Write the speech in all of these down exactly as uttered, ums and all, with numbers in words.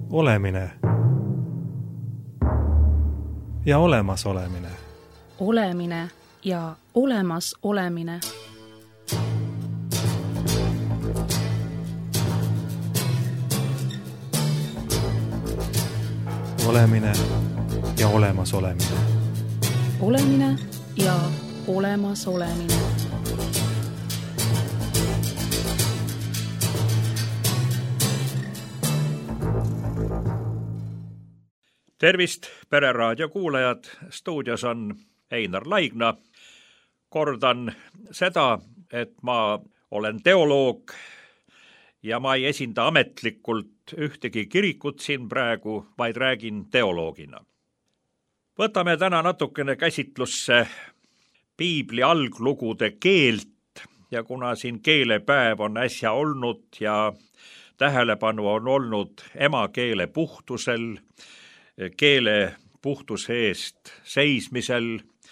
Olemine ja olemas olemine. Olemine ja olemas olemine. Olemine ja olemas olemine. Olemine ja olemas olemine. Tervist, Pereraadio kuulajad, stuudios on Einar Laigna. Kordan seda, et ma olen teoloog ja ma ei esinda ametlikult ühtegi kirikut siin praegu, vaid räägin teoloogina. Võtame täna natukene käsitlusse piibli alglugude keelt ja kuna siin keelepäev on äsja olnud ja tähelepanu on olnud emakeele puhtusel, keele puhtuse eest seismisel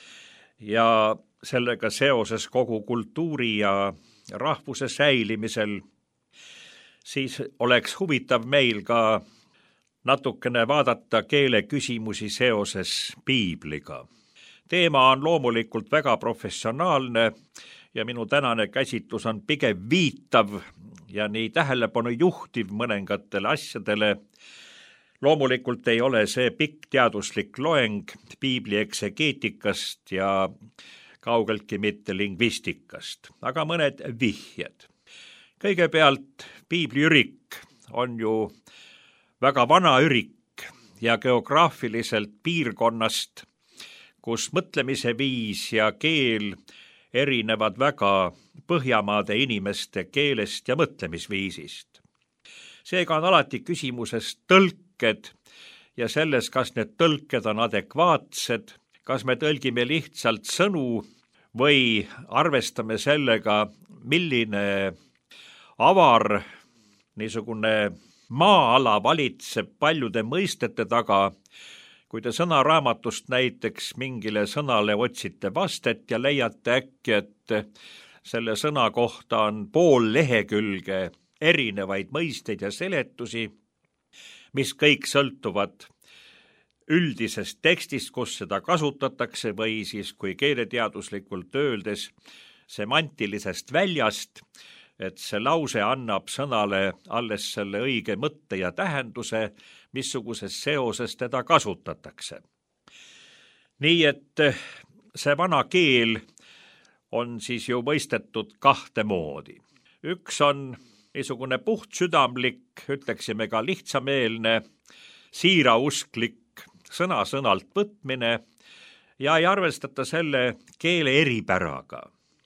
ja sellega seoses kogu kultuuri ja rahvuse säilimisel, siis oleks huvitav meil ka natukene vaadata keele küsimusi seoses piibliga. Teema on loomulikult väga professionaalne ja minu tänane käsitlus on pigem viitav ja nii tähelepanu juhtiv mõningatele asjadele. Loomulikult ei ole see pikk teaduslik loeng piibli eksegeetikast ja kaugeltki mitte lingvistikast, aga mõned vihjed. Kõigepealt piibli ürik on ju väga vana ürik ja geograafiliselt piirkonnast, kus mõtlemise viis ja keel erinevad väga Põhjamaade inimeste keelest ja mõtlemisviisist. Seega on alati küsimuses tõlked ja selles, kas need tõlked on adekvaatsed, kas me tõlgime lihtsalt sõnu või arvestame sellega, milline avar niisugune maa-ala valitseb paljude mõistete taga, kui te sõnaraamatust näiteks mingile sõnale otsite vastet ja leiate äkki, et selle sõna kohta on pool lehekülge erinevaid mõisteid ja seletusi, mis kõik sõltuvad üldisest tekstist, kus seda kasutatakse või siis kui keeleteaduslikult öeldes semantilisest väljast, et see lause annab sõnale alles selle õige mõtte ja tähenduse, missuguses seoses teda kasutatakse. Nii et see vana keel on siis ju mõistetud kahte moodi. Üks on niisugune puhtsüdamlik, ütleksime ka lihtsameelne, siirausklik sõna-sõnalt võtmine ja ei arvestata selle keele eripäraga.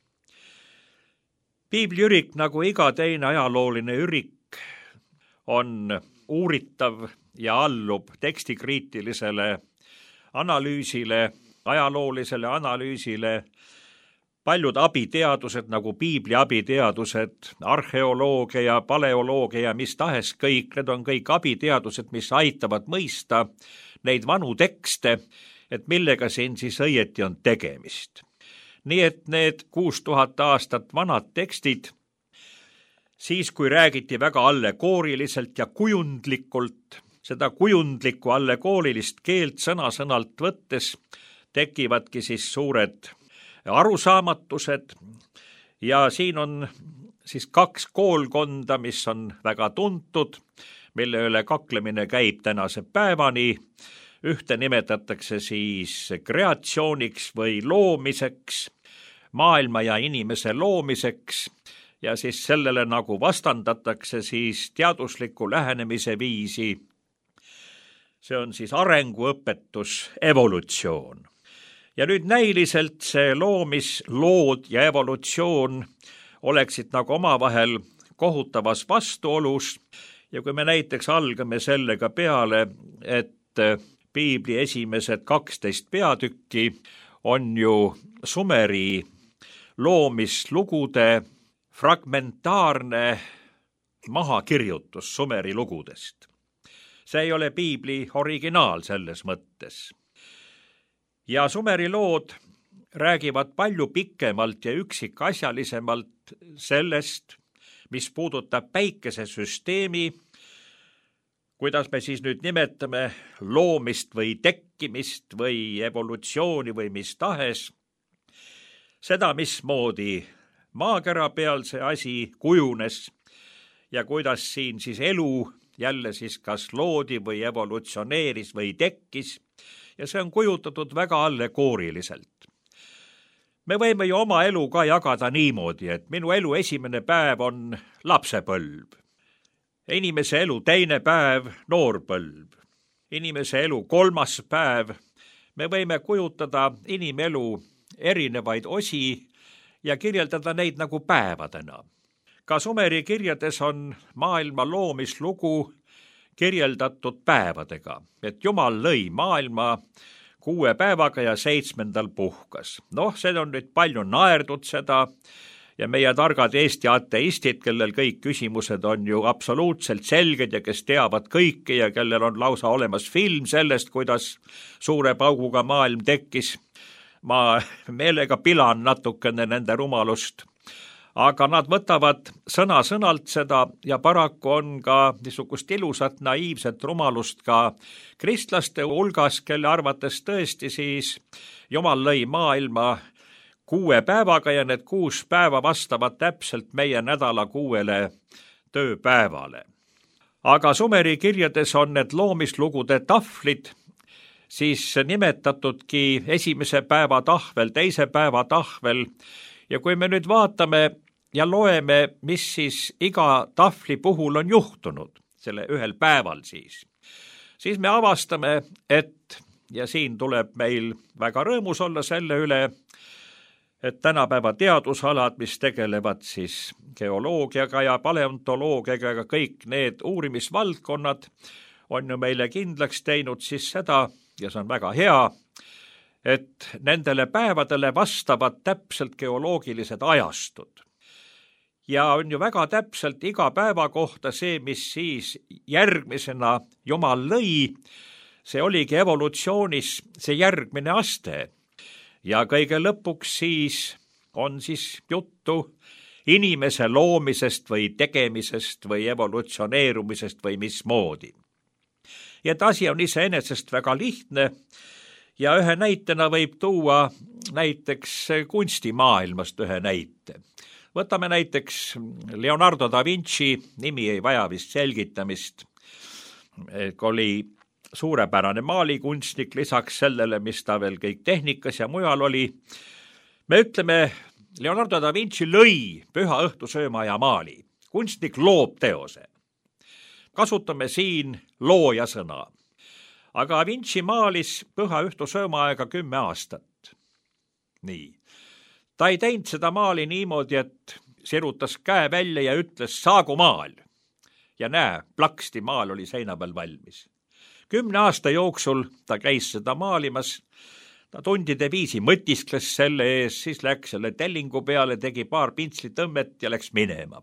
Piibli ürik, nagu iga teine ajalooline ürik, on uuritav ja allub tekstikriitilisele analüüsile, ajaloolisele analüüsile. Paljud abiteadused, nagu piibli abiteadused, arheoloogia ja paleoloogia ja mis tahes kõik, need on kõik abiteadused, mis aitavad mõista neid vanu tekste, et millega siin siis õieti on tegemist. Nii et need kuus tuhat aastat vanad tekstid, siis kui räägiti väga allegooriliselt ja kujundlikult, seda kujundlikku allegoolilist keelt sõna-sõnalt võttes, tekivadki siis suured arusaamatused ja siin on siis kaks koolkonda, mis on väga tuntud, mille üle kaklemine käib tänase päevani. Ühte nimetatakse siis kreatsiooniks või loomiseks, maailma ja inimese loomiseks ja siis sellele nagu vastandatakse siis teadusliku lähenemise viisi. See on siis arenguõpetus, evolutsioon. Ja nüüd näiliselt see loomis, lood ja evolutsioon oleksid nagu omavahel kohutavas vastuolus ja kui me näiteks algame sellega peale, et piibli esimesed kaksteist peatükki on ju Sumeri loomislugude fragmentaarne mahakirjutus Sumeri lugudest. See ei ole piibli originaal selles mõttes. Ja Sumeri lood räägivad palju pikemalt ja üksikasjalisemalt sellest, mis puudutab päikesesüsteemi kuidas me siis nüüd nimetame loomist või tekkimist või evolutsiooni või mis tahes, seda, mismoodi maakera peal see asi kujunes ja kuidas siin siis elu jälle siis kas loodi või evolutsioneeris või tekkis ja see on kujutatud väga allegooriliselt. Me võime ju oma elu ka jagada niimoodi, et minu elu esimene päev on lapsepõlv. Inimese elu teine päev, noorpõlv. Inimese elu kolmas päev. Me võime kujutada inimelu erinevaid osi ja kirjeldada neid nagu päevadena. Ka Sumeri kirjades on maailma loomislugu kirjeldatud päevadega, et Jumal lõi maailma kuue päevaga ja seitsmendal puhkas. Noh, see on nüüd palju naerdud seda ja meie targad Eesti ateistid, kellel kõik küsimused on ju absoluutselt selged ja kes teavad kõike ja kellel on lausa olemas film sellest, kuidas suure pauguga maailm tekkis. Ma meelega pilan natukene nende rumalust, aga nad võtavad sõna-sõnalt seda ja paraku on ka niisugust ilusat naiivset rumalust ka kristlaste hulgas, kelle arvates tõesti siis Jumal lõi maailma kuue päevaga ja need kuus päeva vastavad täpselt meie nädala kuuele tööpäevale. Aga Sumeri kirjades on need loomislugude tahvlid siis nimetatudki esimese päeva tahvel, teise päeva tahvel ja kui me nüüd vaatame ja loeme, mis siis iga tahvli puhul on juhtunud, selle ühel päeval siis, siis me avastame, et ja siin tuleb meil väga rõõmus olla selle üle, et tänapäeva teadusalad, mis tegelevad siis geoloogiaga ja paleontoloogiaga ja kõik need uurimisvaldkonnad on ju meile kindlaks teinud siis seda, ja see on väga hea, et nendele päevadele vastavad täpselt geoloogilised ajastud. Ja on ju väga täpselt iga päeva kohta see, mis siis järgmisena Jumal lõi, see oligi evolutsioonis see järgmine aste. Ja kõige lõpuks siis on siis juttu inimese loomisest või tegemisest või evolutsioneerumisest või mismoodi. Ja et asi on iseenesest väga lihtne ja ühe näitena võib tuua näiteks kunstimaailmast ühe näite. Võtame näiteks Leonardo da Vinci, nimi ei vaja vist selgitamist, oli suurepärane maalikunstnik, lisaks sellele, mis ta veel kõik tehnikas ja mujal oli. Me ütleme, Leonardo da Vinci lõi püha õhtusööma ja maali. Kunstnik loob teose. Kasutame siin looja sõna. Aga Vinci maalis püha õhtusööma aega kümme aastat. Nii. Ta ei teinud seda maali niimoodi, et sirutas käe välja ja ütles, saagu maal. Ja näe, plaksti maal oli seina peal valmis. Kümne aasta jooksul ta käis seda maalimas, ta tundide viisi mõtiskles selle ees, siis läks selle tellingu peale, tegi paar pintslitõmmet ja läks minema.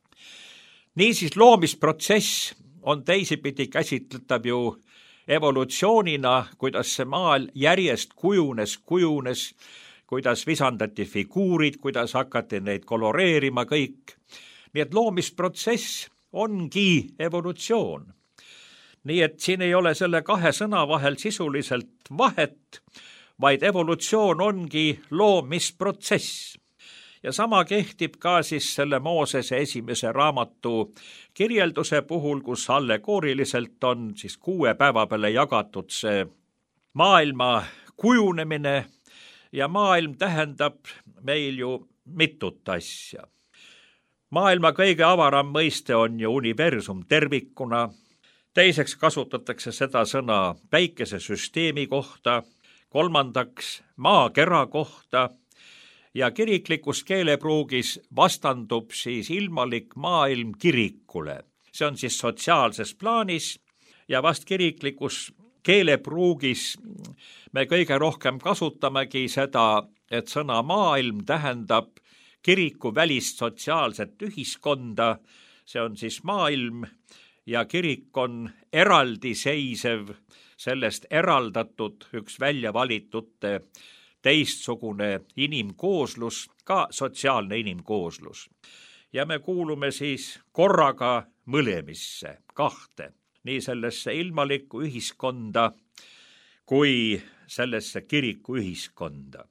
Niisiis loomisprotsess on teisipidi käsitletav ju evolutsioonina, kuidas see maal järjest kujunes, kujunes, kuidas visandati figuurid, kuidas hakati neid koloreerima kõik. Nii et loomisprotsess ongi evolutsioon. Nii et siin ei ole selle kahe sõna vahel sisuliselt vahet, vaid evolutsioon ongi loomisprotsess. Ja sama kehtib ka siis selle Moosese esimese raamatu kirjelduse puhul, kus allegooriliselt on siis kuue päeva peale jagatud see maailma kujunemine ja maailm tähendab meil ju mitut asja. Maailma kõige avaram mõiste on ju universum tervikuna. Teiseks kasutatakse seda sõna päikesesüsteemi kohta, kolmandaks maakera kohta ja kiriklikus keelepruugis vastandub siis ilmalik maailm kirikule. See on siis sotsiaalses plaanis ja vast kiriklikus keelepruugis me kõige rohkem kasutamegi seda, et sõna maailm tähendab kiriku välist sotsiaalset ühiskonda, see on siis maailm, ja kirik on eraldiseisev, sellest eraldatud üks välja valitute teistsugune inimkooslus, ka sotsiaalne inimkooslus. Ja me kuulume siis korraga mõlemisse, kahte. nii sellesse ilmalikku ühiskonda kui sellesse kirikuühiskonda.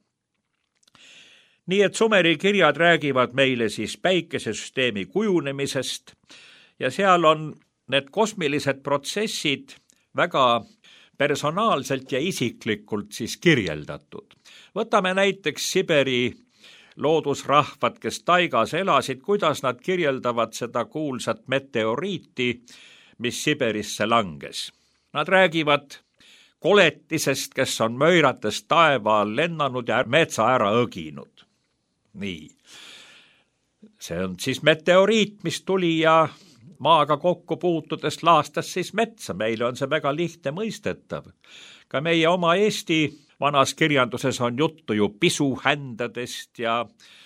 Nii et Sumeri kirjad räägivad meile siis päikesesüsteemi kujunemisest ja seal on need kosmilised protsessid väga personaalselt ja isiklikult siis kirjeldatud. Võtame näiteks Siberi loodusrahvad, kes taigas elasid, kuidas nad kirjeldavad seda kuulsat meteoriiti, mis Siberisse langes. Nad räägivad koletisest, kes on möirates taeva all lennanud ja metsa ära õginud. Nii. See on siis meteoriit, mis tuli ja maaga kokku puutudes laastas siis metsa. Meile on see väga lihtne mõistetav. Ka meie oma Eesti vanas kirjanduses on juttu ju pisuhändadest ja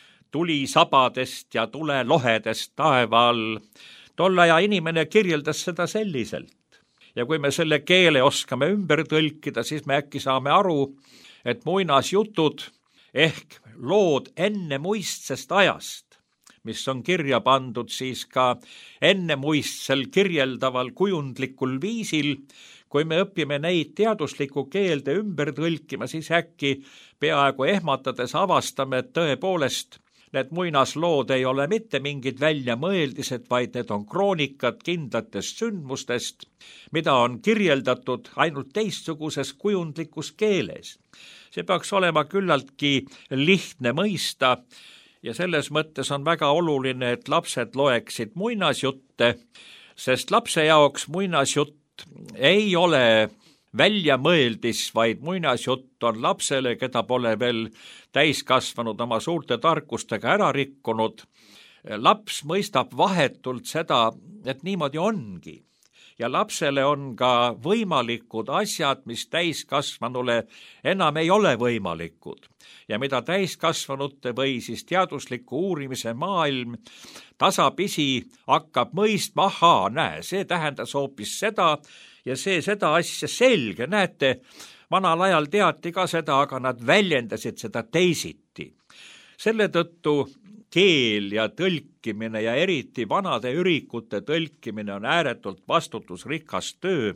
tulisabadest ja tulelohedest taeva all. Tolle aja inimene kirjeldas seda selliselt. Ja kui me selle keele oskame ümber tõlkida, siis me äkki saame aru, et muinasjutud ehk lood enne muistsest ajast, mis on kirja pandud siis ka enne muistsel kirjeldaval kujundlikul viisil, kui me õpime neid teaduslikku keelde ümber tõlkima, siis äkki peaaegu ehmatades avastame, et tõepoolest need muinaslood ei ole mitte mingid väljamõeldised, vaid need on kroonikad kindlatest sündmustest, mida on kirjeldatud ainult teistsuguses kujundlikus keeles. See peaks olema küllaltki lihtne mõista ja selles mõttes on väga oluline, et lapsed loeksid muinasjutte, sest lapse jaoks muinasjutt ei ole väljamõeldis, vaid muinasjutt on lapsele, keda pole veel täiskasvanud oma suurte tarkustega ära rikkunud. Laps mõistab vahetult seda, et niimoodi ongi. Ja lapsele on ka võimalikud asjad, mis täiskasvanule enam ei ole võimalikud. Ja mida täiskasvanute või siis teadusliku uurimise maailm tasapisi hakkab mõistma, ahaa, näe, see tähendas hoopis seda ja see seda asja selge, näete, vanal ajal teati ka seda, aga nad väljendasid seda teisiti. Selle tõttu keel ja tõlkimine ja eriti vanade ürikute tõlkimine on ääretult vastutusrikas töö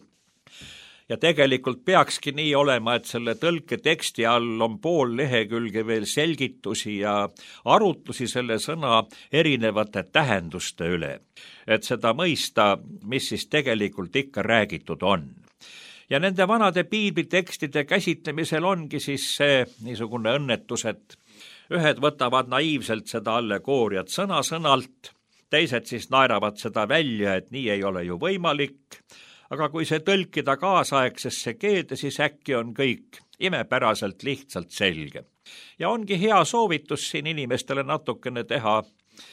ja tegelikult peakski nii olema, et selle tõlketeksti all on pool lehekülge veel selgitusi ja arutlusi selle sõna erinevate tähenduste üle, et seda mõista, mis siis tegelikult ikka räägitud on. Ja nende vanade piiblitekstide käsitlemisel ongi siis see niisugune õnnetus, et ühed võtavad naiivselt seda allegooriat sõna-sõnalt, teised siis naeravad seda välja, et nii ei ole ju võimalik, aga kui see tõlkida kaasaegsesse keelde, siis äkki on kõik imepäraselt lihtsalt selge. Ja ongi hea soovitus siin inimestele natukene teha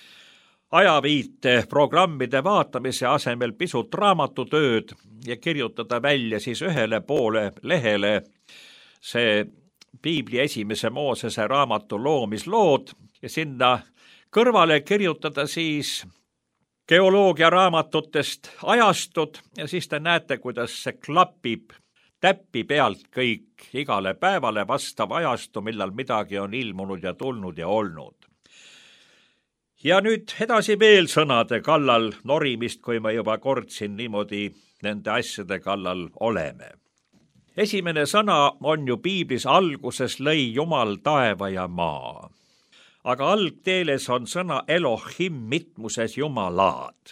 ajaviite programmide vaatamise asemel pisut raamatutööd ja kirjutada välja siis ühele poole lehele see Piibli esimese Moosese raamatu loomislood ja sinna kõrvale kirjutada siis geoloogia raamatutest ajastud ja siis te näete, kuidas see klapib täppi pealt kõik igale päevale vastav ajastu, millal midagi on ilmunud ja tulnud ja olnud. Ja nüüd edasi veel sõnade kallal norimist, kui me juba kord siin niimoodi nende asjade kallal oleme. Esimene sõna on ju Piiblis alguses lõi Jumal taeva ja maa. Aga algteeles on sõna Elohim mitmuses jumalad.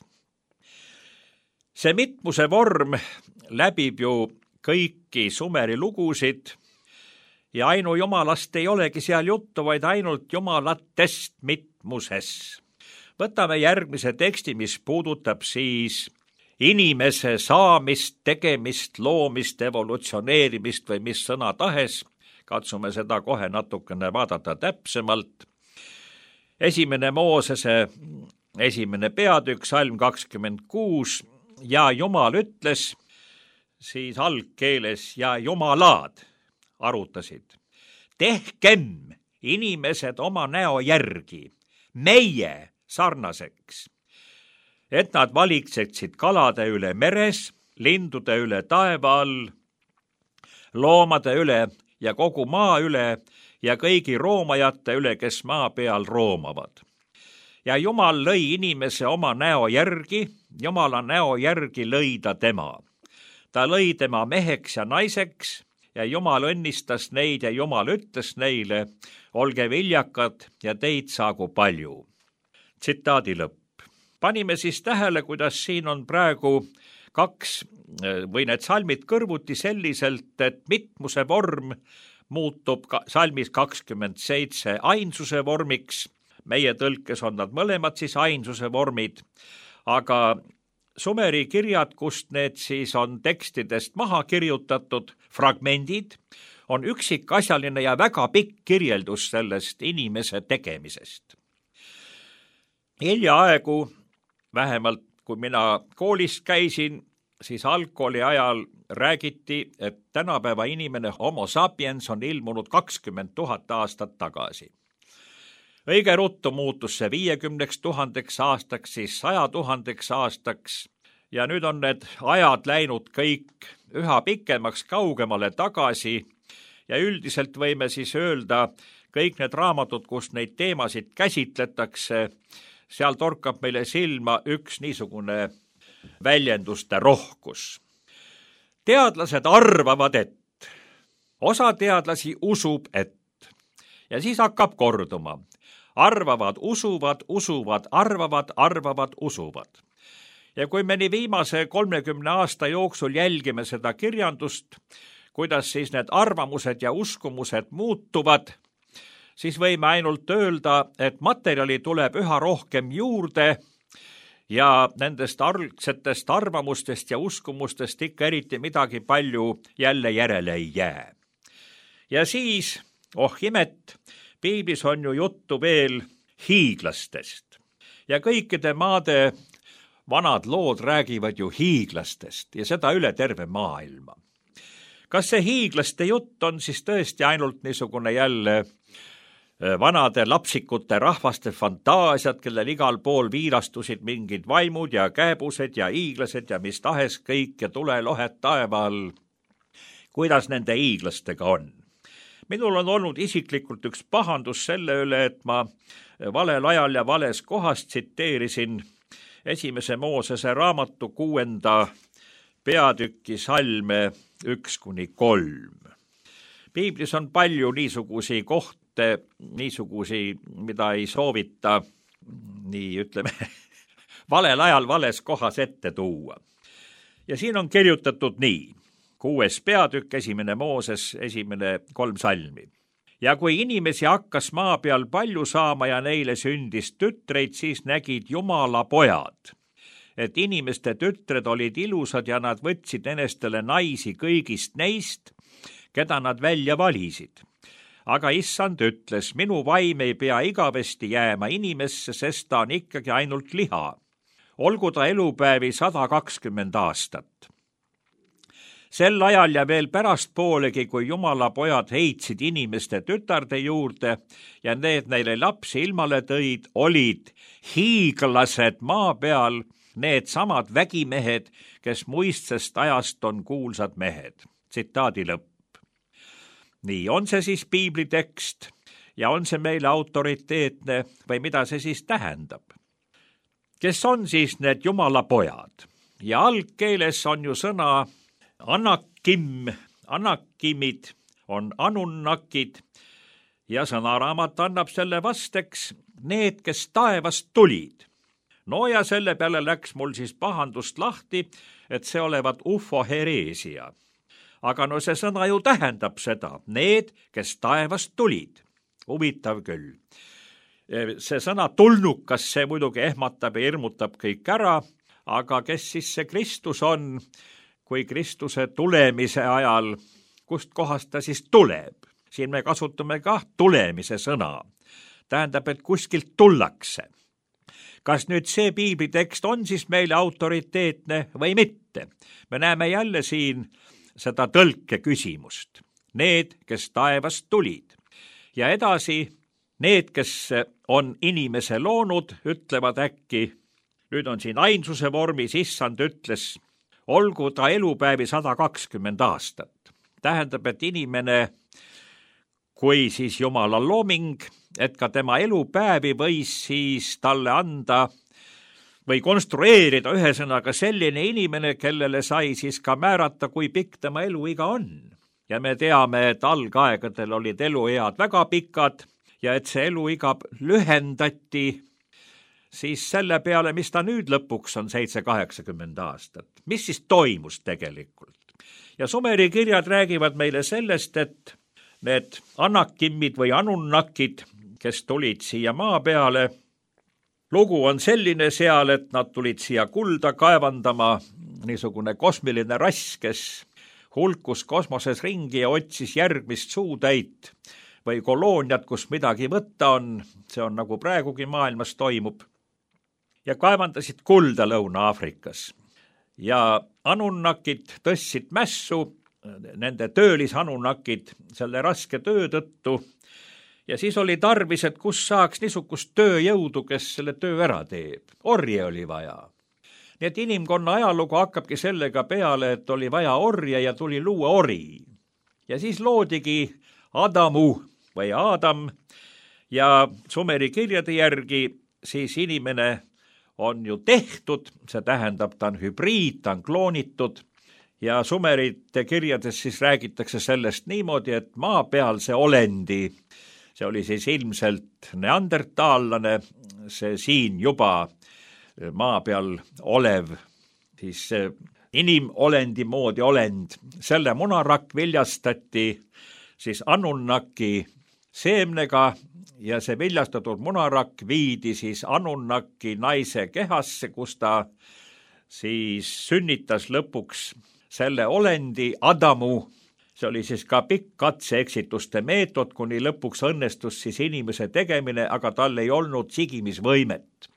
See mitmuse vorm läbib ju kõiki Sumeri lugusid ja ainu jumalast ei olegi seal juttu, vaid ainult jumalatest mitmuses. Võtame järgmise teksti, mis puudutab siis inimese saamist, tegemist, loomist, evolutsioneerimist või mis sõna tahes. Katsume seda kohe natukene vaadata täpsemalt. Esimene Moosese esimene peatükk, salm kakskümmend kuus ja Jumal ütles, siis algkeeles ja jumalad arutasid. Tehkem inimesed oma näo järgi, meie sarnaseks, et nad valikseksid kalade üle meres, lindude üle taeva all, loomade üle ja kogu maa üle ja kõigi roomajate üle, kes maa peal roomavad. Ja Jumal lõi inimese oma näo järgi, Jumala näo järgi lõi ta tema. ta lõi tema meheks ja naiseks ja Jumal õnnistas neid ja Jumal ütles neile, olge viljakad ja teid saagu palju. Tsitaadi lõpp. Panime siis tähele, kuidas siin on praegu kaks või need salmid kõrvuti selliselt, et mitmuse vorm muutub salmis kakskümmend seitse ainsuse vormiks. Meie tõlkes on nad mõlemad siis ainsuse vormid, aga Sumeri kirjad, kust need siis on tekstidest maha kirjutatud fragmendid, on üksikasjaline ja väga pikk kirjeldus sellest inimese tegemisest. Hiljaaegu, vähemalt kui mina koolist käisin, siis algkooli ajal räägiti, et tänapäeva inimene Homo sapiens on ilmunud kakskümmend tuhat aastat tagasi. Õige ruttu muutus see viiekümneks tuhandeks aastaks, siis saja tuhandeks aastaks ja nüüd on need ajad läinud kõik üha pikemaks kaugemale tagasi ja üldiselt võime siis öelda, kõik need raamatud, kus neid teemasid käsitletakse, seal torkab meile silma üks niisugune väljenduste rohkus. Teadlased arvavad, et osa teadlasi usub, et ja siis hakkab korduma. Arvavad, usuvad, usuvad, arvavad, arvavad, usuvad. Ja kui me nii viimase kolmekümne aasta jooksul jälgime seda kirjandust, kuidas siis need arvamused ja uskumused muutuvad, siis võime ainult öelda, et materjali tuleb üha rohkem juurde ja nendest algsetest arvamustest ja uskumustest ikka eriti midagi palju jälle järele ei jää. Ja siis, oh imet, piiblis on ju juttu veel hiiglastest ja kõikide maade vanad lood räägivad ju hiiglastest ja seda üle terve maailma. Kas see hiiglaste jutt on siis tõesti ainult niisugune jälle vanade lapsikute rahvaste fantaasiad, kellel igal pool viirastusid mingid vaimud ja kääbused ja hiiglased ja mis tahes kõik ja tulelohed taeva all? Kuidas nende hiiglastega on? Minul on olnud isiklikult üks pahandus selle üle, et ma valel ajal ja vales kohas tsiteerisin esimese Moosese raamatu kuuenda peatüki salme üks kuni kolm. Piiblis on palju niisugusi kohti, niisugusi, mida ei soovita, nii ütleme, valel ajal vales kohas ette tuua. Ja siin on kirjutatud nii, kuues peatükk, esimene Mooses, esimene kolm salmi. Ja kui inimesi hakkas maa peal palju saama ja neile sündis tütreid, siis nägid Jumala pojad, et inimeste tütred olid ilusad ja nad võtsid enestele naisi kõigist neist, keda nad välja valisid. Aga issand ütles, minu vaim ei pea igavesti jääma inimesse, sest ta on ikkagi ainult liha. Olgu ta elupäevi sada kakskümmend aastat. Sel ajal ja veel pärast poolegi, kui Jumala pojad heitsid inimeste tütarde juurde ja need neile lapsi ilmale tõid, olid hiiglased maa peal need samad vägimehed, kes muistsest ajast on kuulsad mehed. Tsitaadi lõpp. Nii on see siis piibli tekst ja on see meile autoriteetne või mida see siis tähendab? Kes on siis need Jumala pojad? Ja algkeeles on ju sõna anakim, anakimid on anunnakid ja sõnaraamat annab selle vasteks need, kes taevast tulid. No ja selle peale läks mul siis pahandust lahti, et see olevat ufohereesia. Aga no see sõna ju tähendab seda, need, kes taevast tulid. Huvitav küll. See sõna tulnukas, see muidugi ehmatab ja hirmutab kõik ära, aga kes siis see Kristus on, kui Kristuse tulemise ajal, kust kohast ta siis tuleb? Siin me kasutame ka tulemise sõna. Tähendab, et kuskilt tullakse. Kas nüüd see piiblitekst on siis meile autoriteetne või mitte? Me näeme jälle siin seda tõlke küsimust. Need, kes taevast tulid. Ja edasi, need, kes on inimese loonud, ütlevad äkki, nüüd on siin ainsuse vormis, issand ütles, olgu ta elupäevi sada kakskümmend aastat. Tähendab, et inimene, kui siis Jumala looming, et ka tema elupäevi võis siis talle anda või konstrueerida ühesõnaga selline inimene, kellele sai siis ka määrata, kui pikk tema eluiga on. Ja me teame, et algaegadel olid eluead väga pikad ja et see eluiga lühendati siis selle peale, mis ta nüüd lõpuks on seitse kaheksakümmend aastat. Mis siis toimus tegelikult? Ja Sumeri kirjad räägivad meile sellest, et need Anakimmid või Anunnakid, kes tulid siia maa peale, lugu on selline seal, et nad tulid siia kulda kaevandama, niisugune kosmiline rass, kes hulkus kosmoses ringi ja otsis järgmist suutäit või kolooniat, kus midagi võtta on, see on nagu praegugi maailmas toimub, ja kaevandasid kulda Lõuna-Aafrikas. Ja anunnakid tõstsid mässu, nende töölisanunnakid, selle raske töö tõttu, ja siis oli tarvis, et kus saaks niisugust tööjõudu, kes selle töö ära teeb. Orje oli vaja. Nii et inimkonna ajalugu hakkabki sellega peale, et oli vaja orje ja tuli luua ori. Ja siis loodigi Adamu või Adam ja Sumeri kirjade järgi siis inimene on ju tehtud, see tähendab, ta on hübriid, ta on kloonitud ja Sumerite kirjades siis räägitakse sellest niimoodi, et maapealse olendi, see oli siis ilmselt neandertaallane, see siin juba maa peal olev, siis inimolendi moodi olend, selle munarakk viljastati siis Anunnaki seemnega ja see viljastatud munarakk viidi siis Anunnaki naise kehasse, kus ta siis sünnitas lõpuks selle olendi Adamu. See oli siis ka pikk katse-eksituste meetod, kuni lõpuks õnnestus siis inimese tegemine, aga tal ei olnud sigimisvõimet.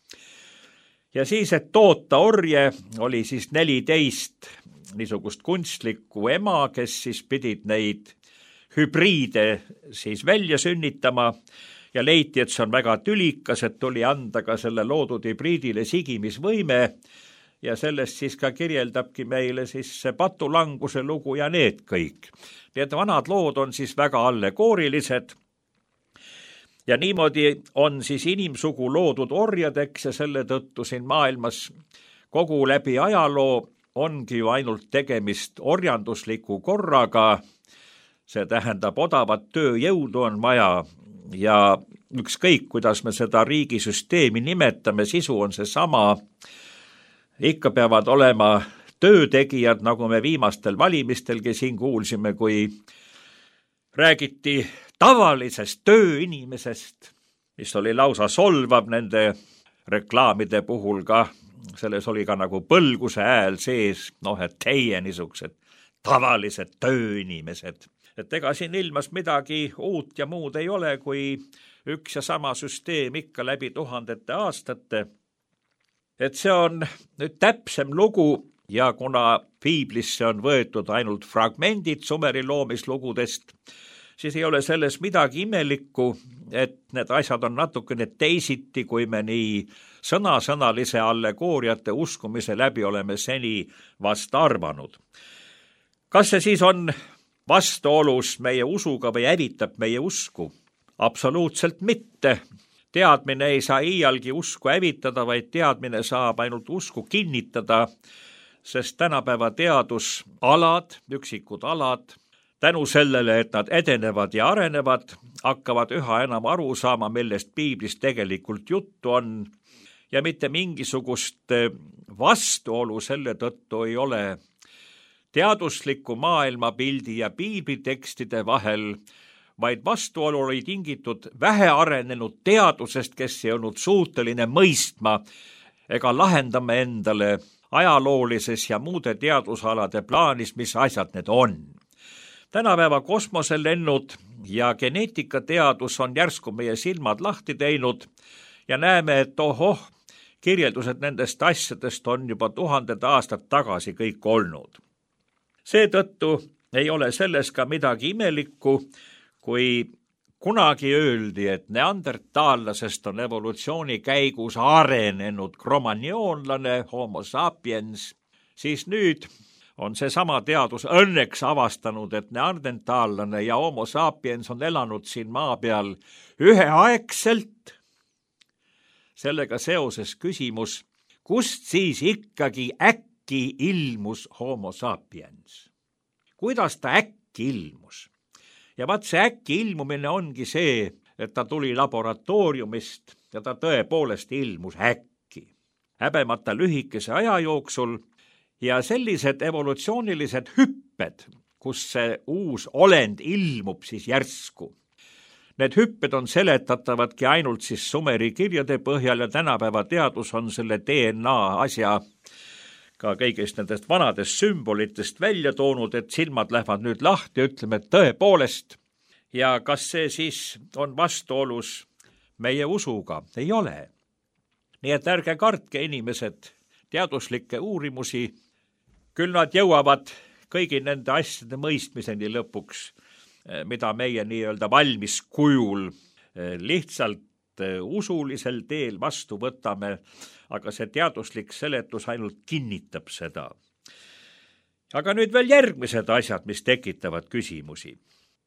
Ja siis, et toota orje, oli siis neliteist niisugust kunstlikku ema, kes siis pidid neid hübriide siis välja sünnitama ja leiti, et see on väga tülikas, et tuli anda ka selle loodud hübriidile sigimisvõime ja sellest siis ka kirjeldabki meile siis see patulanguse lugu ja need kõik. Need vanad lood on siis väga allegoorilised ja niimoodi on siis inimsugu loodud orjadeks ja selle tõttu siin maailmas kogu läbi ajaloo ongi ju ainult tegemist orjandusliku korraga. See tähendab, odavat tööjõudu on vaja ja ükskõik, kuidas me seda riigisüsteemi nimetame, sisu on see sama. Ikka peavad olema töötegijad, nagu me viimastel valimistelgi siin kuulsime, kui räägiti tavalisest tööinimesest, mis oli lausa solvav nende reklaamide puhul ka. Selles oli ka nagu põlguse hääl sees, noh, et teie niisugused tavalised tööinimesed. Et ega siin ilmas midagi uut ja muud ei ole, kui üks ja sama süsteem ikka läbi tuhandete aastate. Et see on nüüd täpsem lugu ja kuna piiblisse on võetud ainult fragmendid Sumeri loomislugudest, siis ei ole selles midagi imelikku, et need asjad on natukene teisiti, kui me nii sõna-sõnalise allegooriate uskumise läbi oleme seni vast arvanud. Kas see siis on vastuolus meie usuga või hävitab meie usku? Absoluutselt mitte. Teadmine ei saa iialgi usku hävitada, vaid teadmine saab ainult usku kinnitada, sest tänapäeva teadusalad, üksikud alad, tänu sellele, et nad edenevad ja arenevad, hakkavad üha enam aru saama, millest piiblis tegelikult juttu on ja mitte mingisugust vastuolu selle tõttu ei ole teadusliku maailmapildi ja piiblitekstide vahel, vaid vastuolu oli tingitud vähearenenud teadusest, kes ei olnud suuteline mõistma ega lahendama endale ajaloolises ja muude teadusalade plaanis, mis asjad need on. Tänapäeva kosmoselennud ja geneetikateadus on järsku meie silmad lahti teinud ja näeme, et ohoh, kirjeldused nendest asjadest on juba tuhanded aastad tagasi kõik olnud. Seetõttu ei ole selles ka midagi imelikku, kui kunagi öeldi, et neandertaallasest on evolutsiooni käigus arenenud kromagnoonlane, homo sapiens, siis nüüd on see sama teadus õnneks avastanud, et neandertaallane ja homo sapiens on elanud siin maa peal üheaegselt. Sellega seoses küsimus, kust siis ikkagi äkki ilmus homo sapiens? Kuidas ta äkki ilmus? Ja vaat see äkki ilmumine ongi see, et ta tuli laboratooriumist ja ta tõepoolest ilmus äkki, häbemata lühikese aja jooksul ja sellised evolutsioonilised hüpped, kus see uus olend ilmub siis järsku. Need hüpped on seletatavadki ainult siis Sumeri kirjade põhjal ja tänapäeva teadus on selle D N A asja ka kõigist nendest vanadest sümbolitest välja toonud, et silmad lähevad nüüd lahti, ütleme, et tõepoolest. Ja kas see siis on vastuolus meie usuga? Ei ole. Nii et ärge kartke inimesed teaduslikke uurimusi, küll nad jõuavad kõigi nende asjade mõistmiseni lõpuks, mida meie nii-öelda valmis kujul lihtsalt usulisel teel vastu võtame, aga see teaduslik seletus ainult kinnitab seda. Aga nüüd veel järgmised asjad, mis tekitavad küsimusi.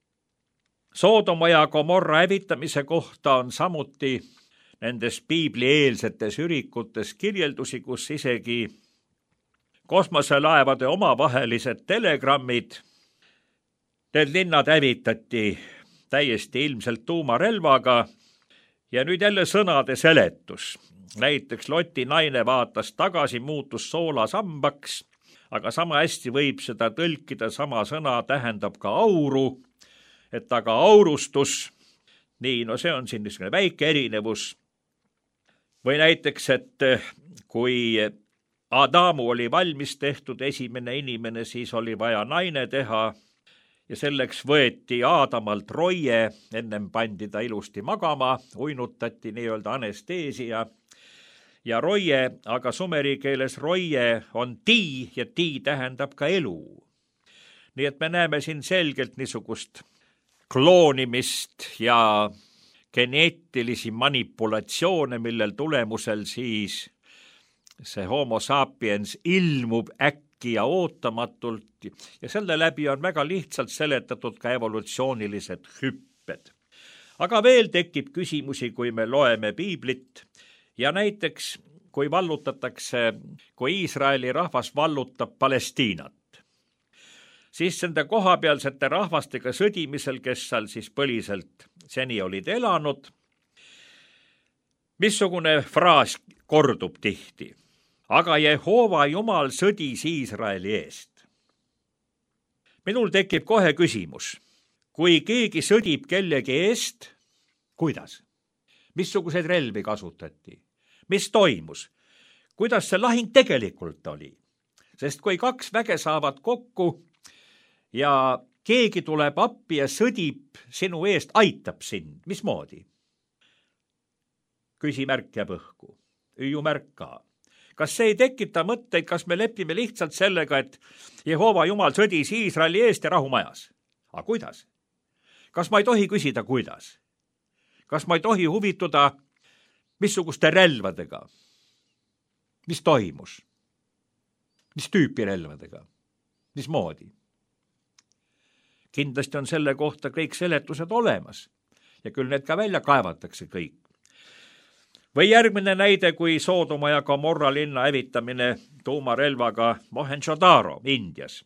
Soodoma ja Gomorra hävitamise kohta on samuti nendes piiblieelsetes ürikutes kirjeldusi, kus isegi kosmoselaevade omavahelised telegrammid, need linnad hävitati täiesti ilmselt tuumarelvaga ja nüüd jälle sõnade seletus. Näiteks Loti naine vaatas tagasi, muutus soolasambaks, aga sama hästi võib seda tõlkida, sama sõna tähendab ka auru, et aga aurustus, nii, no see on siin niisugune väike erinevus. Või näiteks, et kui Adamu oli valmis tehtud esimene inimene, siis oli vaja naine teha ja selleks võeti Aadamalt roie, ennem pandi ta ilusti magama, uinutati nii-öelda anesteesia ja roie, aga sumeri keeles roie on ti ja ti tähendab ka elu. Nii et me näeme siin selgelt niisugust kloonimist ja geneetilisi manipulatsioone, millel tulemusel siis see homo sapiens ilmub äkki ja ootamatult ja selle läbi on väga lihtsalt seletatud ka evolutsioonilised hüpped. Aga veel tekib küsimusi, kui me loeme piiblit ja näiteks kui vallutatakse, kui Iisraeli rahvas vallutab Palestiinat, siis nende kohapealsete rahvastega sõdimisel, kes seal siis põliselt seni olid elanud, missugune fraas kordub tihti? Aga Jehova Jumal sõdis Iisraeli eest. Minul tekib kohe küsimus, kui keegi sõdib kellegi eest, kuidas? Missuguseid relvi kasutati? Mis toimus? Kuidas see lahing tegelikult oli? Sest kui kaks väge saavad kokku ja keegi tuleb appi ja sõdib sinu eest, aitab sind, mismoodi? Küsimärk jääb õhku, hüüumärk ka. Kas see ei tekita mõtteid, kas me lepime lihtsalt sellega, et Jehova Jumal sõdis Iisraeli eest ja rahu majas? Aga kuidas? Kas ma ei tohi küsida, kuidas? Kas ma ei tohi huvituda, missuguste relvadega? Mis toimus? Mis tüüpi relvadega? Mismoodi? Kindlasti on selle kohta kõik seletused olemas ja küll need ka välja kaevatakse kõik. Või järgmine näide, kui Soodoma ja Gomorra linna hävitamine tuumarelvaga Mohenjo-Daro Indias.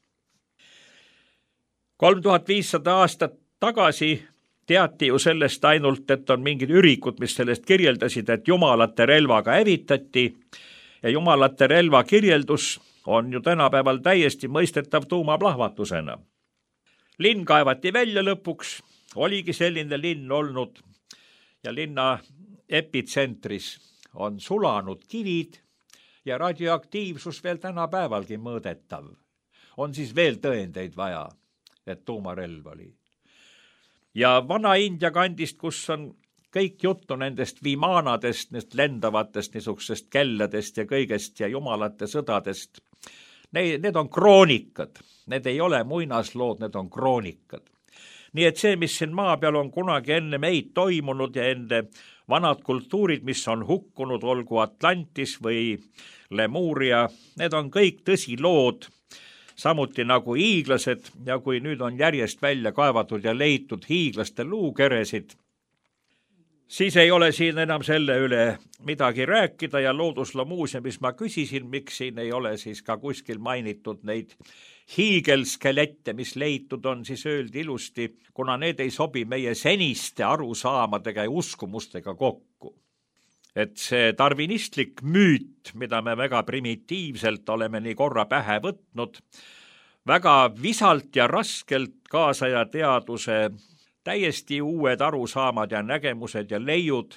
kolm tuhat viissada aastat tagasi teati ju sellest ainult, et on mingid ürikud, mis sellest kirjeldasid, et jumalate relvaga hävitati ja jumalate relva kirjeldus on ju tänapäeval täiesti mõistetav tuumaplahvatusena. Linn kaevati välja lõpuks, oligi selline linn olnud ja linna epitsentris on sulanud kivid ja radioaktiivsus veel tänapäevalgi mõõdetav. On siis veel tõendeid vaja, et tuumarelv oli. Ja Vana-India kandist, kus on kõik juttu nendest vimanadest, nendest lendavatest niisugusest kelladest ja kõigest ja jumalate sõdadest, need, need on kroonikad. Need ei ole muinaslood, need on kroonikad. Nii et see, mis siin maa peal on kunagi enne meid toimunud ja enne vanad kultuurid, mis on hukkunud, olgu Atlantis või Lemuria, need on kõik tõsilood, samuti nagu hiiglased ja kui nüüd on järjest välja kaevatud ja leitud hiiglaste luukeresid, siis ei ole siin enam selle üle midagi rääkida ja Loodusloo muuseumis ma küsisin, miks siin ei ole siis ka kuskil mainitud neid hiigelskelette, mis leitud on, siis öeldi ilusti, kuna need ei sobi meie seniste arusaamadega ja uskumustega kokku. Et see darwinistlik müüt, mida me väga primitiivselt oleme nii korra pähe võtnud, väga visalt ja raskelt kaasaja teaduse täiesti uued arusaamad ja nägemused ja leiud,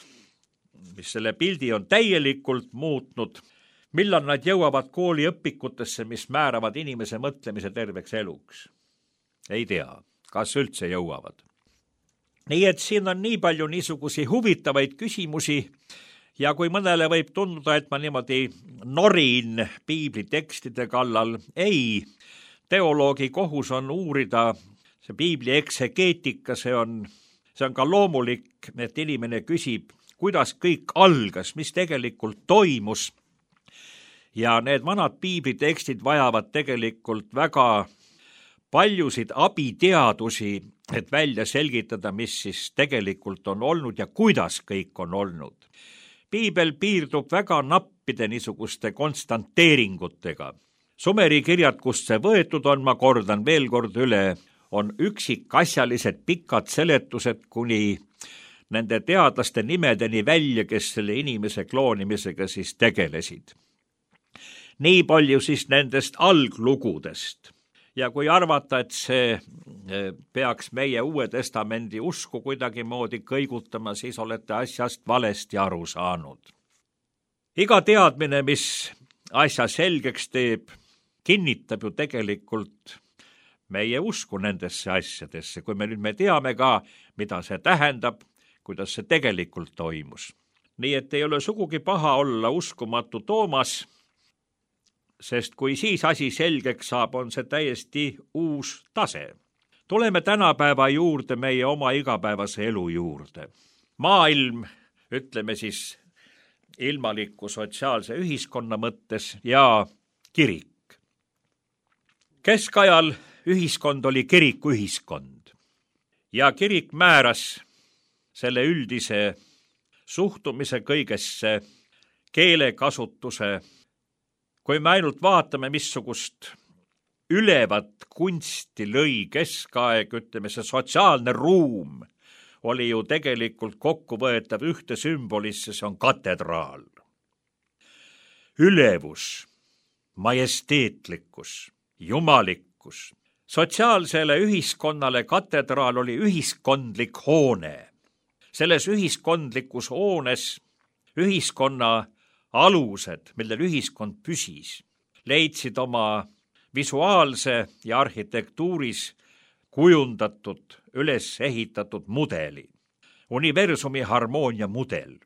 mis selle pildi on täielikult muutnud, millal nad jõuavad kooliõpikutesse, mis määravad inimese mõtlemise terveks eluks. Ei tea, kas üldse jõuavad. Nii et siin on nii palju niisugusi huvitavaid küsimusi ja kui mõnele võib tunduda, et ma niimoodi norin piibli tekstide kallal, ei, teoloogi kohus on uurida see piibli eksegeetika, see on, see on ka loomulik, et inimene küsib, kuidas kõik algas, mis tegelikult toimus. Ja need vanad piiblitekstid vajavad tegelikult väga paljusid abiteadusi, et välja selgitada, mis siis tegelikult on olnud ja kuidas kõik on olnud. Piibel piirdub väga nappide niisuguste konstanteeringutega. Sumeri kirjad, kust see võetud on, ma kordan veel kord üle, on üksikasjalised pikad seletused kuni nende teadlaste nimedeni välja, kes selle inimese kloonimisega siis tegelesid. Nii palju siis nendest alglugudest. Ja kui arvata, et see peaks meie Uue Testamendi usku kuidagi moodi kõigutama, siis olete asjast valesti aru saanud. Iga teadmine, mis asja selgeks teeb, kinnitab ju tegelikult meie usku nendesse asjadesse, kui me nüüd me teame ka, mida see tähendab, kuidas see tegelikult toimus. Nii et ei ole sugugi paha olla uskumatu Toomas, sest kui siis asi selgeks saab, on see täiesti uus tase. Tuleme tänapäeva juurde, meie oma igapäevase elu juurde. Maailm, ütleme siis ilmaliku sotsiaalse ühiskonna mõttes ja kirik. Keskajal ühiskond oli kirikuühiskond ja kirik määras selle üldise suhtumise kõigesse, keelekasutuse. Kui me ainult vaatame, missugust ülevat kunsti lõi keskaeg, ütleme see sotsiaalne ruum, oli ju tegelikult kokkuvõetav ühte sümbolisse, see on katedraal. Ülevus, majesteetlikkus, jumalikkus. Sotsiaalsele ühiskonnale katedraal oli ühiskondlik hoone. Selles ühiskondlikus hoones ühiskonna alused, millel ühiskond püsis, leidsid oma visuaalse ja arhitektuuris kujundatud, üles ehitatud mudeli, universumi harmoonia mudel.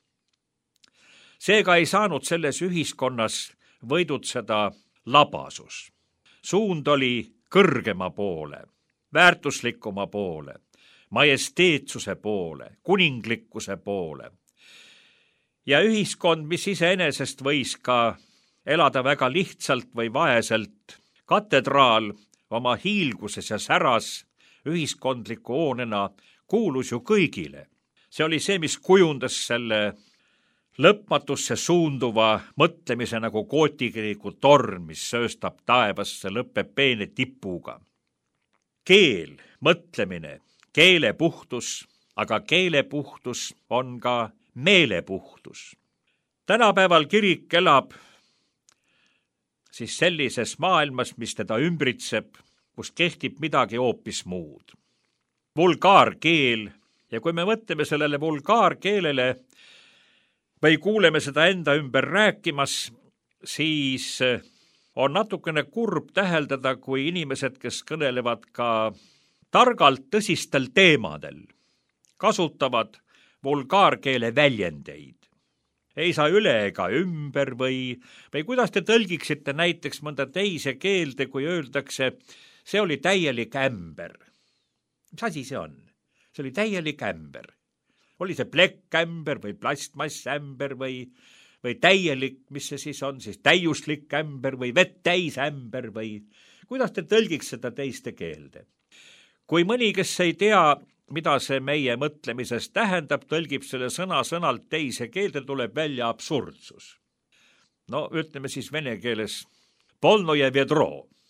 Seega ei saanud selles ühiskonnas võidutseda labasus. Suund oli kõrgema poole, väärtuslikuma poole, majesteetsuse poole, kuninglikkuse poole. Ja ühiskond, mis iseenesest võis ka elada väga lihtsalt või vaeselt, katedraal oma hiilguses ja säras ühiskondliku hoonena kuulus ju kõigile. See oli see, mis kujundas selle lõpmatusse suunduva mõtlemise nagu gootikiriku torn, mis sööstab taevasse, lõpeb peene tipuga. Keel, mõtlemine, keelepuhtus, aga keelepuhtus on ka meelepuhtus. Tänapäeval kirik elab siis sellises maailmas, mis teda ümbritseb, kus kehtib midagi hoopis muud. Vulgaarkeel, ja kui me mõtleme sellele vulgaarkeelele või kuuleme seda enda ümber rääkimas, siis on natukene kurb täheldada, kui inimesed, kes kõnelevad ka targalt tõsistel teemadel, kasutavad vulgaarkeele väljendeid. Ei saa üle ega ümber või, või kuidas te tõlgiksite näiteks mõnda teise keelde, kui öeldakse, see oli täielik ämber. Mis asi see on? See oli täielik ämber. Oli see plekkämber või plastmassämber või, või täielik, mis see siis on, siis täiuslik ämber või vett täis ämber või kuidas te tõlgiks seda teiste keelde? Kui mõni, kes ei tea mida see meie mõtlemises tähendab, tõlgib selle sõna sõnalt teise keelde, tuleb välja absurdsus. No ütleme siis vene keeles polnoje vedro.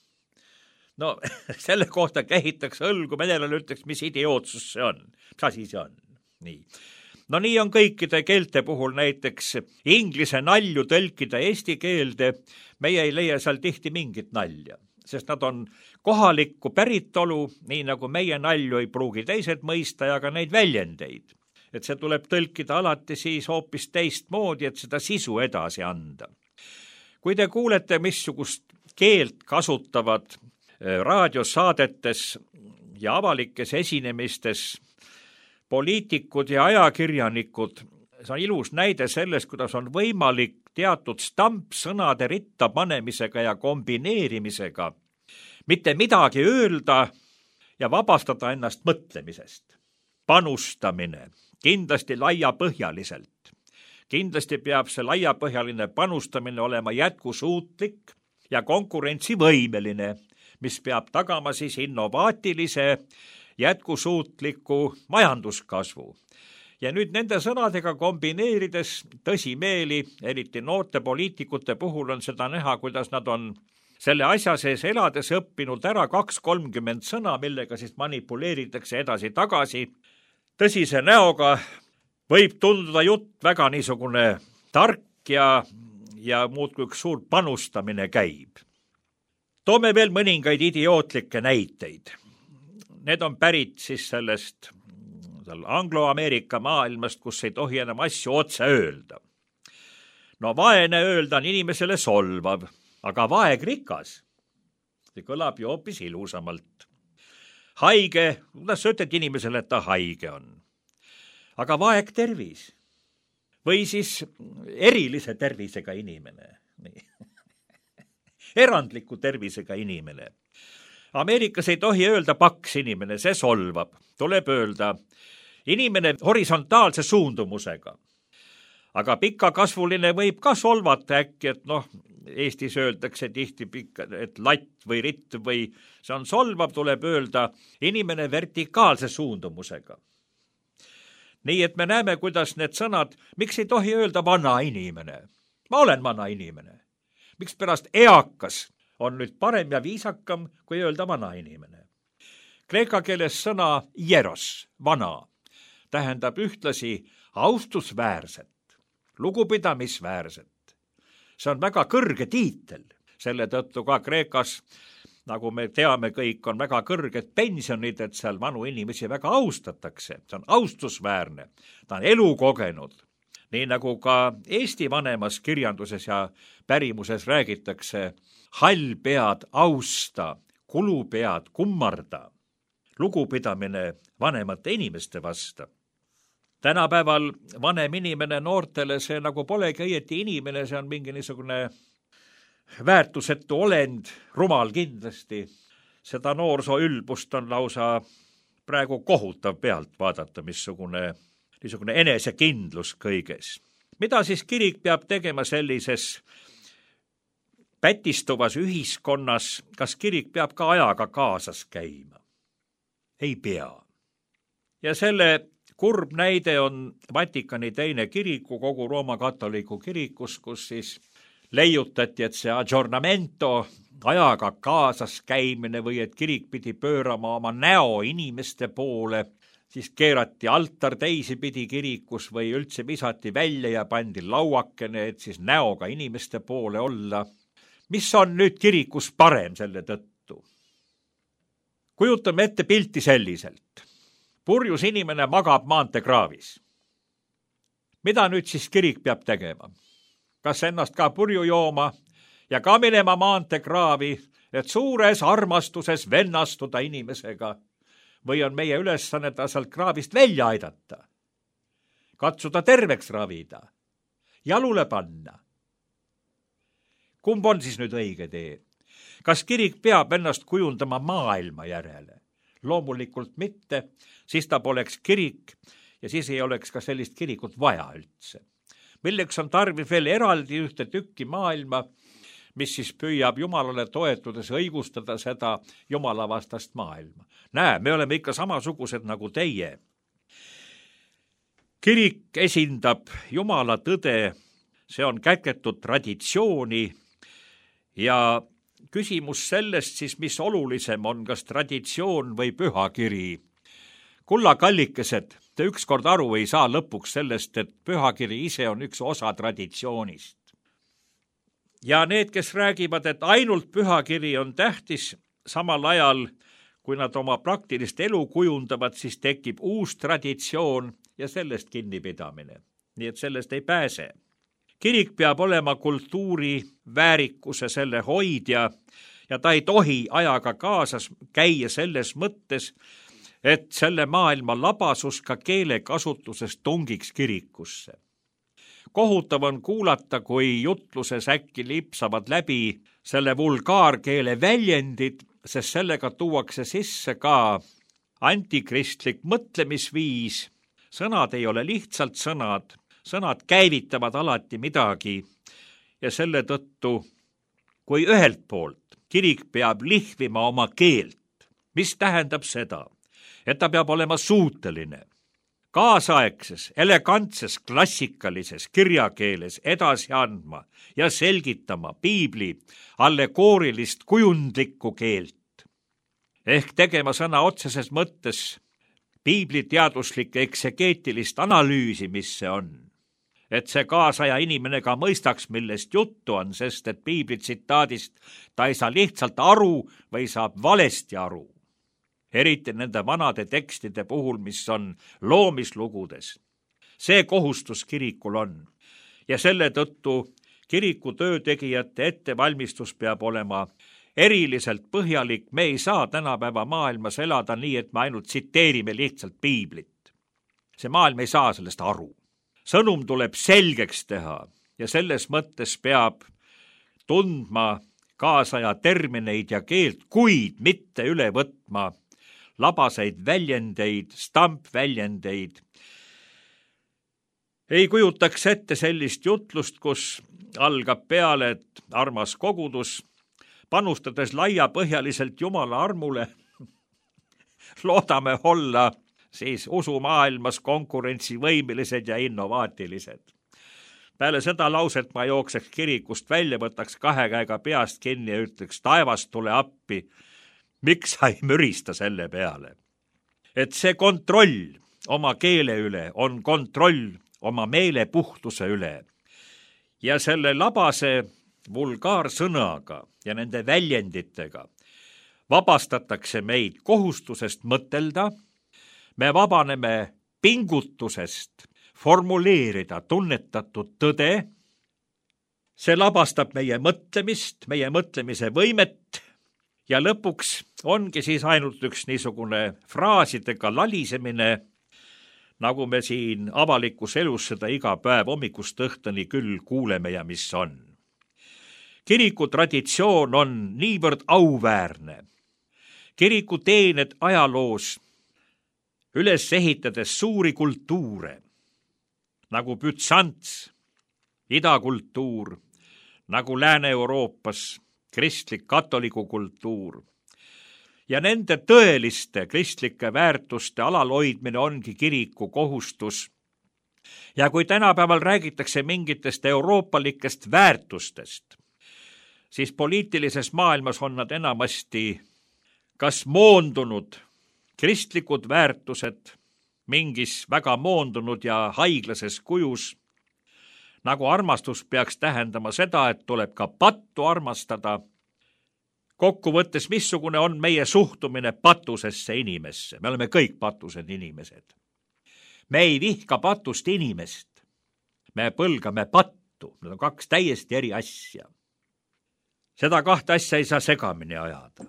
No selle kohta kähitakse õlgu, venelane ütleks, mis idiootsus see on, mis asi see on. Nii. No nii on kõikide keelte puhul, näiteks inglise nalju tõlkida eesti keelde, meie ei leia seal tihti mingit nalja, sest nad on kohalikku päritolu, nii nagu meie nalju ei pruugi teised mõista ja ka neid väljendeid. Et see tuleb tõlkida alati siis hoopis teistmoodi, et seda sisu edasi anda. Kui te kuulete, missugust keelt kasutavad raadiosaadetes ja avalikes esinemistes poliitikud ja ajakirjanikud, see on ilus näide sellest, kuidas on võimalik teatud stampsõnade ritta panemisega ja kombineerimisega mitte midagi öelda ja vabastada ennast mõtlemisest. Panustamine, kindlasti laiapõhjaliselt. Kindlasti peab see laiapõhjaline panustamine olema jätkusuutlik ja konkurentsivõimeline, mis peab tagama siis innovaatilise jätkusuutliku majanduskasvu. Ja nüüd nende sõnadega kombineerides tõsimeeli, eriti noorte poliitikute puhul on seda näha, kuidas nad on selle asja sees elades õppinud ära kaks kolmkümmend sõna, millega siis manipuleeritakse edasi-tagasi. Tõsise näoga võib tunduda jutt väga niisugune tark ja, ja muudkui üks suur panustamine käib. Toome veel mõningaid idiootlikke näiteid. Need on pärit siis sellest anglo-Ameerika maailmast, kus ei tohi enam asju otse öelda. No vaene öelda on inimesele solvav, aga vaeg rikas. See kõlab ju hoopis ilusamalt. Haige, kuidas sa ütled inimesele, et ta haige on? Aga vaeg tervis. Või siis erilise tervisega inimene. Nii. Erandliku tervisega inimene. Ameerikas ei tohi öelda paks inimene, see solvab. Tuleb öelda inimene horisontaalse suundumusega. Aga pikakasvuline võib ka solvata äkki, et noh, Eestis öeldakse tihti pikka, et latt või ritt või see on solvav, tuleb öelda inimene vertikaalse suundumusega. Nii et me näeme, kuidas need sõnad, miks ei tohi öelda vana inimene? Ma olen vana inimene. Miks pärast eakas on nüüd parem ja viisakam, kui öelda vana inimene? Kreeka keeles sõna hieros, vana, tähendab ühtlasi austusväärset, lugupidamisväärset. See on väga kõrge tiitel, selle tõttu ka Kreekas, nagu me teame kõik, on väga kõrged pensionid, et seal vanu inimesi väga austatakse. See on austusväärne, ta on elu kogenud. Nii nagu ka Eesti vanemas kirjanduses ja pärimuses räägitakse, hall pead austa, kulu pead kummarda, lugupidamine vanemate inimeste vastu. Tänapäeval vanem inimene noortele, see nagu polegi õieti inimene, see on mingi niisugune väärtusetu olend, rumal kindlasti. Seda noorsoo ülbust on lausa praegu kohutav pealt vaadata, missugune niisugune enesekindlus kõiges. Mida siis kirik peab tegema sellises pätistuvas ühiskonnas? Kas kirik peab ka ajaga kaasas käima? Ei pea. Ja selle kurb näide on Vatikani teine kiriku, kogu Rooma katoliku kirikus, kus siis leiutati, et see aggiornamento, ajaga kaasas käimine või et kirik pidi pöörama oma näo inimeste poole, siis keerati altar teisipidi kirikus või üldse visati välja ja pandi lauakene, et siis näoga inimeste poole olla. Mis on nüüd kirikus parem selle tõttu? Kujutame ette pilti selliselt. Purjus inimene magab maanteekraavis. Mida nüüd siis kirik peab tegema? Kas ennast ka purju jooma ja ka minema maanteekraavi, et suures armastuses vennastuda inimesega? Või on meie ülesanne ta sealt kraavist välja aidata? Katsuda terveks ravida? Jalule panna? Kumb on siis nüüd õige tee? Kas kirik peab ennast kujundama maailma järele? Loomulikult mitte, siis ta poleks kirik ja siis ei oleks ka sellist kirikut vaja üldse. Milleks on tarvis veel eraldi ühte tükki maailma, mis siis püüab Jumalale toetudes õigustada seda jumalavastast maailma. Näe, me oleme ikka samasugused nagu teie. Kirik esindab Jumala tõde, see on kätketud traditsiooni ja küsimus sellest siis, mis olulisem on, kas traditsioon või pühakiri. Kullakallikesed, te ükskord aru ei saa lõpuks sellest, et pühakiri ise on üks osa traditsioonist. Ja need, kes räägivad, et ainult pühakiri on tähtis, samal ajal, kui nad oma praktilist elu kujundavad, siis tekib uus traditsioon ja sellest kinnipidamine. Nii et sellest ei pääse. Kirik peab olema kultuuri väärikuse selle hoidja ja ta ei tohi ajaga kaasas käia selles mõttes, et selle maailma labasus ka keelekasutuses tungiks kirikusse. Kohutav on kuulata, kui jutluses äkki lipsavad läbi selle vulgaarkeele väljendid, sest sellega tuuakse sisse ka antikristlik mõtlemisviis. Sõnad ei ole lihtsalt sõnad, sõnad käivitavad alati midagi ja selle tõttu, kui ühelt poolt kirik peab lihvima oma keelt, mis tähendab seda, et ta peab olema suuteline kaasaegses, elegantses, klassikalises kirjakeeles edasi andma ja selgitama piibli allegoorilist kujundlikku keelt. Ehk tegema sõna otseses mõttes piibliteaduslik eksegeetilist analüüsi, mis see on. Et see kaasaja inimene ka mõistaks, millest juttu on, sest et piibli tsitaadist ta ei saa lihtsalt aru või saab valesti aru. Eriti nende vanade tekstide puhul, mis on loomislugudes. See kohustus kirikul on ja selle tõttu kiriku töötegijate ettevalmistus peab olema eriliselt põhjalik. Me ei saa tänapäeva maailmas elada nii, et me ainult tsiteerime lihtsalt piiblit. See maailm ei saa sellest aru. Sõnum tuleb selgeks teha ja selles mõttes peab tundma kaasaja termineid ja keelt, kuid mitte üle võtma labaseid väljendeid, stampväljendeid. Ei kujutaks ette sellist jutlust, kus algab peale, et armas kogudus, panustades laiapõhjaliselt Jumala armule, loodame olla siis usumaailmas konkurentsivõimelised ja innovaatilised. Peale seda lauset ma jookseks kirikust välja, võtaks kahe käega peast kinni ja ütleks, taevast tule appi, miks sa ei mürista selle peale? Et see kontroll oma keele üle on kontroll oma meele puhtuse üle. Ja selle labase vulgaarsõnaga ja nende väljenditega vabastatakse meid kohustusest mõtelda, me vabaneme pingutusest formuleerida tunnetatud tõde, see labastab meie mõtlemist, meie mõtlemise võimet ja lõpuks ongi siis ainult üks niisugune fraasidega lalisemine, nagu me siin avalikus elus seda iga päev hommikust õhtuni küll kuuleme ja mis on. Kiriku traditsioon on niivõrd auväärne. Kiriku teened ajaloos üles ehitades suuri kultuure, nagu Bütsants, idakultuur, nagu Lääne-Euroopas kristlik katoliku kultuur. Ja nende tõeliste kristlike väärtuste alalhoidmine ongi kiriku kohustus. Ja kui tänapäeval räägitakse mingitest euroopalikest väärtustest, siis poliitilises maailmas on nad enamasti kas moondunud kristlikud väärtused mingis väga moondunud ja haiglases kujus, nagu armastus peaks tähendama seda, et tuleb ka pattu armastada. Kokkuvõttes, missugune on meie suhtumine patusesse inimesse? Me oleme kõik patused inimesed. Me ei vihka patust inimest. Me põlgame pattu. Need on kaks täiesti eri asja. Seda kahte asja ei saa segamini ajada.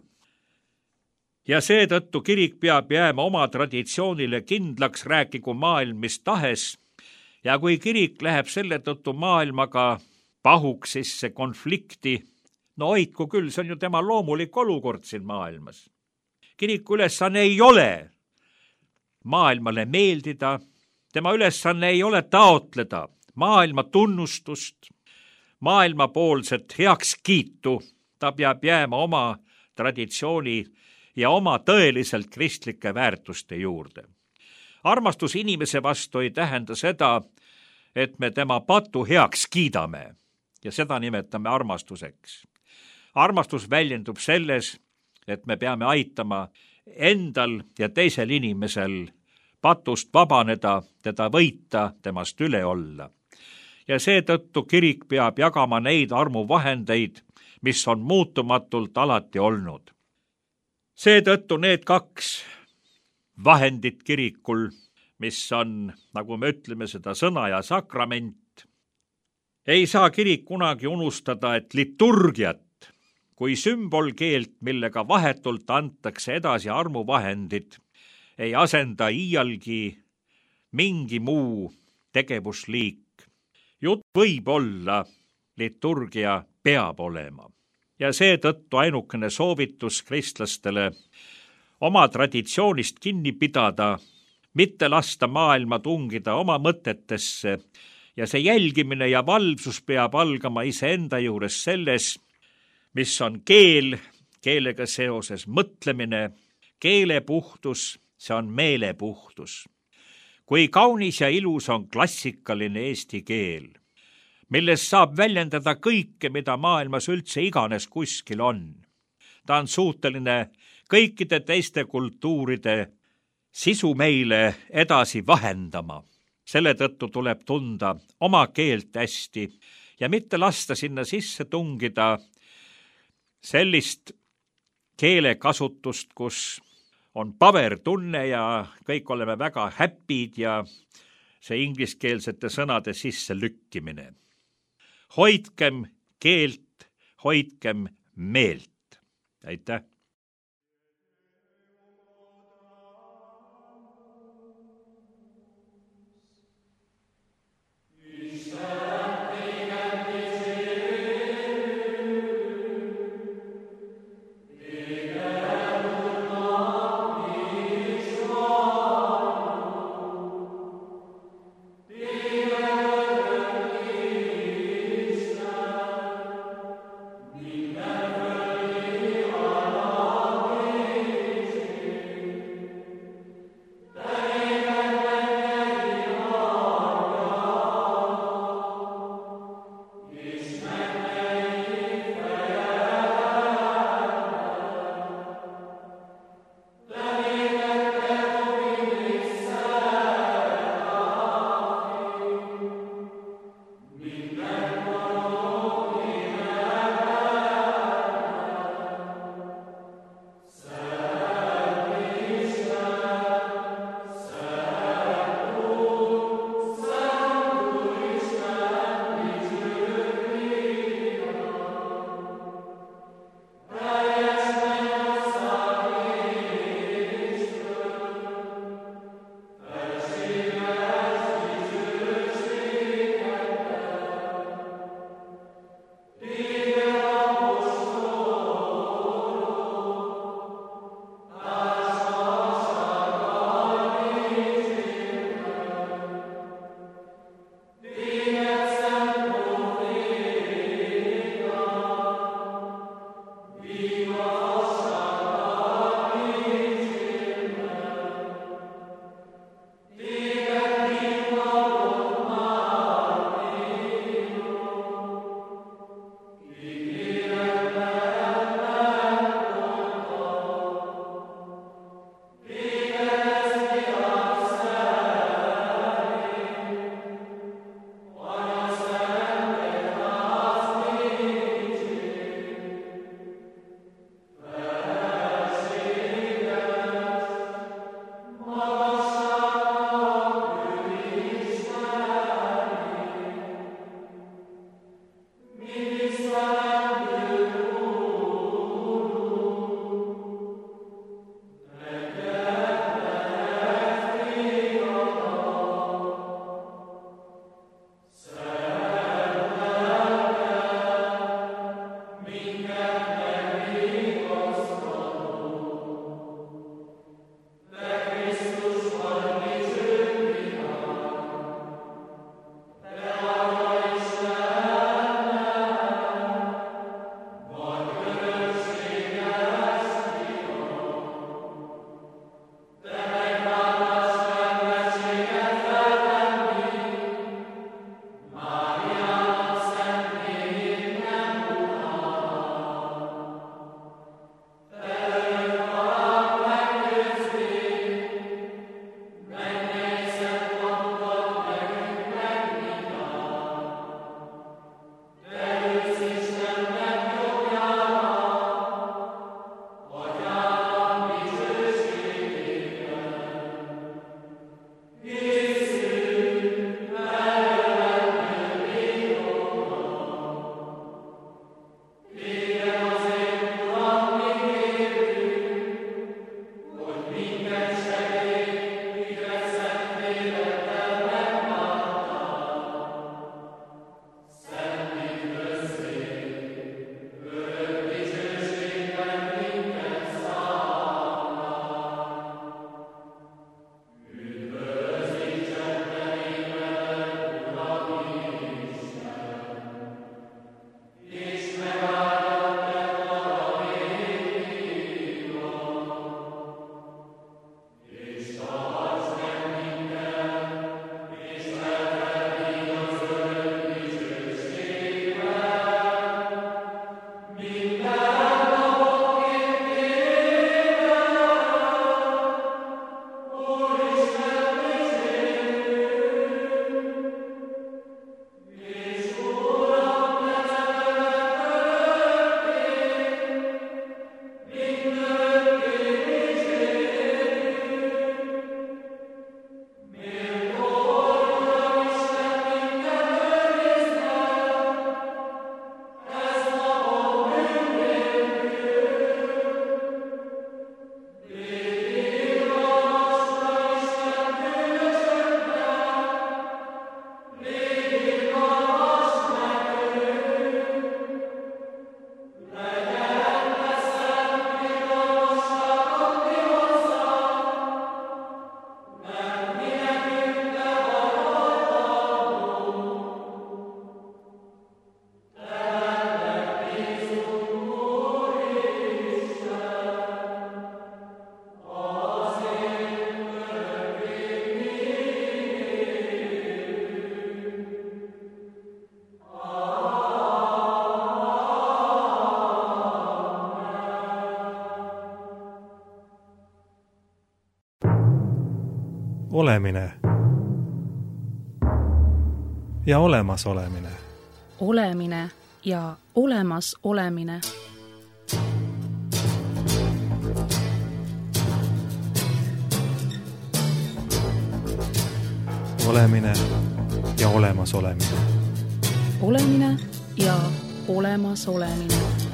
Ja seetõttu kirik peab jääma oma traditsioonile kindlaks, rääkigu maailm mis tahes. Ja kui kirik läheb selle tõttu maailmaga pahuks sisse konflikti, no hoidku küll, see on ju tema loomulik olukord siin maailmas. Kiriku ülesanne ei ole maailmale meeldida, tema ülesanne ei ole taotleda maailma tunnustust, maailmapoolset heakskiitu, ta peab jääma oma traditsiooni ja oma tõeliselt kristlike väärtuste juurde. Armastus inimese vastu ei tähenda seda, et me tema patu heaks kiidame ja seda nimetame armastuseks. Armastus väljendub selles, et me peame aitama endal ja teisel inimesel patust vabaneda, teda võita, temast üle olla. Ja seetõttu kirik peab jagama neid armuvahendeid, mis on muutumatult alati olnud. Seetõttu need kaks vahendit kirikul, mis on, nagu me ütleme, seda sõna ja sakrament, ei saa kirik kunagi unustada, et liturgiat kui sümbolkeelt, millega vahetult antakse edasi armuvahendid, ei asenda iialgi mingi muu tegevusliik. Jutt võib olla, liturgia peab olema. Ja seetõttu ainukene soovitus kristlastele oma traditsioonist kinni pidada, mitte lasta maailma tungida oma mõtetesse ja see jälgimine ja valvsus peab algama iseenda juures selles, mis on keel, keelega seoses mõtlemine, keelepuhtus, see on meelepuhtus. Kui kaunis ja ilus on klassikaline eesti keel, milles saab väljendada kõike, mida maailmas üldse iganes kuskil on. Ta on suuteline kõikide teiste kultuuride sisu meile edasi vahendama. Selle tõttu tuleb tunda oma keelt hästi ja mitte lasta sinna sisse tungida sellist keelekasutust, kus on pavertunne ja kõik oleme väga happy'd ja see ingliskeelsete sõnade sisse lükkimine. Hoidkem keelt, hoidkem meelt. Aitäh! Amen. olemine ja olemasolemine. Olemine ja olemas olemine. Olemine ja olemasolemine. Olemine ja olemas olemine.